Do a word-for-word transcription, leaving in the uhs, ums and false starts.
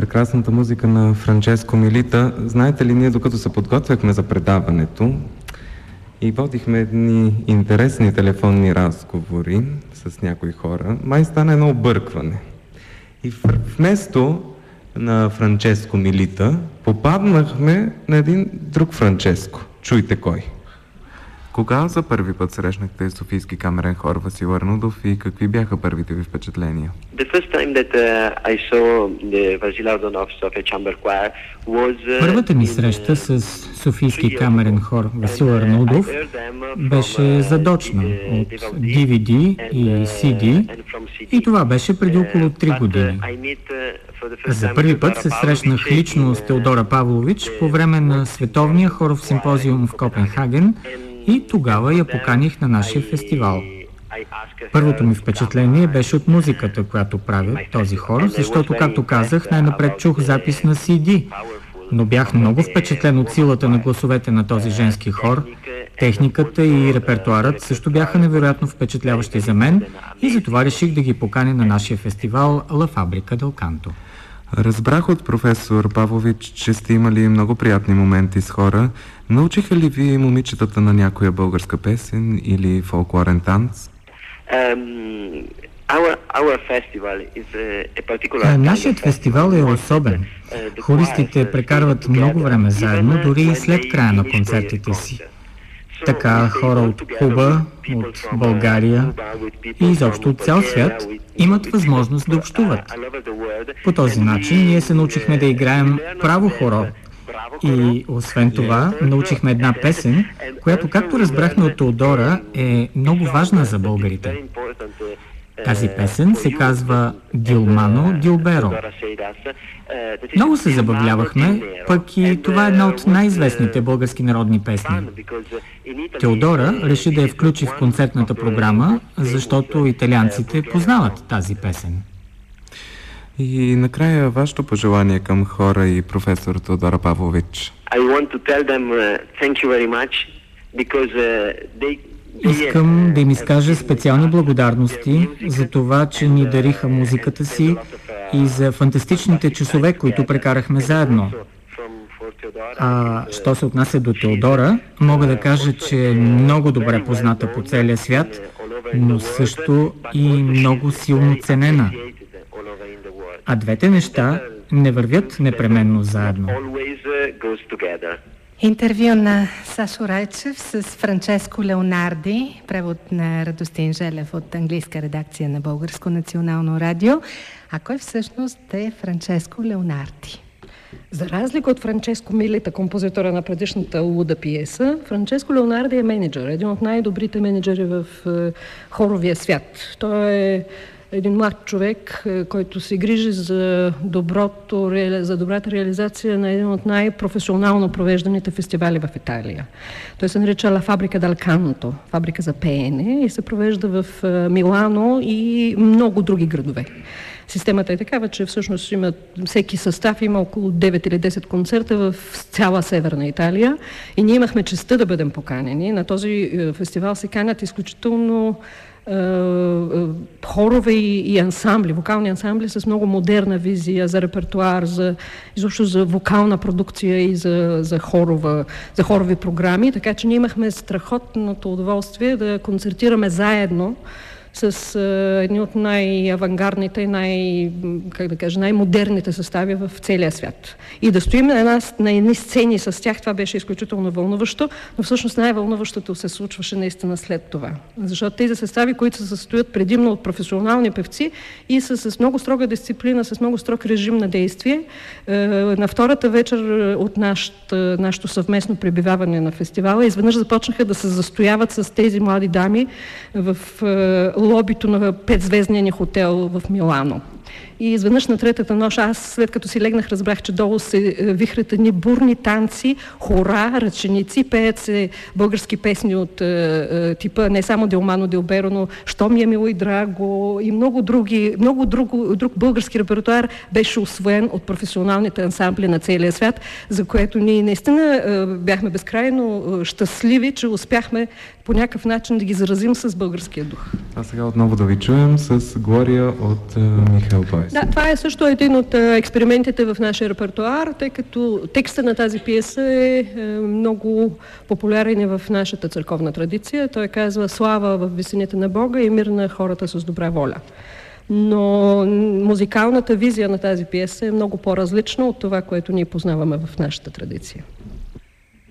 прекрасната музика на Франческо Милита. Знаете ли, ние докато се подготвяхме за предаването и водихме едни интересни телефонни разговори с някои хора, май стана едно объркване. И вместо на Франческо Милита попаднахме на един друг Франческо. Чуйте кой. Кога за първи път срещнахте Софийски камерен хор Васил Арнудов и какви бяха първите ви впечатления? Първата ми среща с Софийски камерен хор Васил Арнудов беше задочна от ди ви ди и си ди и това беше преди около три години. За първи път се срещнах лично с Теодора Павлович по време на Световния хоров симпозиум в Копенхаген и тогава я поканих на нашия фестивал. Първото ми впечатление беше от музиката, която прави този хор, защото, както казах, най-напред чух запис на си ди, но бях много впечатлен от силата на гласовете на този женски хор. Техниката и репертуарът също бяха невероятно впечатляващи за мен и затова реших да ги поканя на нашия фестивал La Fabrica del Canto. Разбрах от професор Павлович, че сте имали много приятни моменти с хора. Научиха ли ви момичетата на някоя българска песен или фолклорен танц? Um, our, our a, a Нашият фестивал е особен. Хористите прекарват много време заедно, дори и след края на концертите си. Така хора от Куба, от България и изобщо от цял свят имат възможност да общуват. По този начин ние се научихме да играем право хоро. И освен това, научихме една песен, която, както разбрахме от Теодора, е много важна за българите. Тази песен се казва Дилмано Дилберо. Много се забавлявахме, пък и това е една от най-известните български народни песни. Теодора реши да я включи в концертната програма, защото италианците познават тази песен. И накрая вашето пожелание към хора и професор Теодора Павлович. Искам да им изкажа специални благодарности за това, че ни дариха музиката си и за фантастичните часове, които прекарахме заедно. А що се отнася до Теодора, мога да кажа, че е много добре позната по целия свят, но също и много силно ценена. А двете неща не вървят непременно заедно. Интервю на Сашо Райчев с Франческо Леонарди, превод на Радостин Желев от английска редакция на Българско национално радио. А кой всъщност е Франческо Леонарди? За разлика от Франческо Милита, композитора на предишната луда пиеса, Франческо Леонарди е менеджер, един от най-добрите менеджери в е, хоровия свят. Той е един млад човек, който се грижи за, доброто, за добрата реализация на един от най-професионално провежданите фестивали в Италия. Той се нарича La Fabrica del Canto, фабрика за пеене, и се провежда в Милано и много други градове. Системата е такава, че всъщност има, всеки състав има около девет или десет концерта в цяла Северна Италия и ние имахме честта да бъдем поканени. На този фестивал се канят изключително хорове и, и ансамбли, вокални ансамбли с много модерна визия за репертуар, за, изобщо за вокална продукция и за, за, хорова, за хорови програми, така че ние имахме страхотното удоволствие да концертираме заедно с а, едни от най-авангардните и най, как да кажа, най-модерните състави в целия свят. И да стоим на, една, на едни сцени с тях, това беше изключително вълнуващо, но всъщност най-вълнуващото се случваше наистина след това. Защото тези състави, които се състоят предимно от професионални певци и са с много строга дисциплина, с много строг режим на действие, е, на втората вечер от нашата, нашето съвместно пребиваване на фестивала изведнъж започнаха да се застояват с тези млади дами в е, лобито на петзвездния ни хотел в Милано. И изведнъж на третата нощ, аз след като си легнах, разбрах, че долу се вихрят едни бурни танци, хора, ръченици, пеят се български песни от е, типа не само Дилмано Дилберо, но Що ми е мило и драго и много други, много друг, друг български репертуар беше усвоен от професионалните ансамбли на целия свят, за което ние наистина е, бяхме безкрайно щастливи, че успяхме по някакъв начин да ги заразим с българския дух. А сега отново да ви чуем с Глория от е, Михаил обоето. Да, това е също един от експериментите в нашия репертуар, тъй като текста на тази пиеса е много популярен в нашата църковна традиция. Той казва: слава в висините на Бога и мир на хората с добра воля. Но музикалната визия на тази пиеса е много по-различна от това, което ние познаваме в нашата традиция.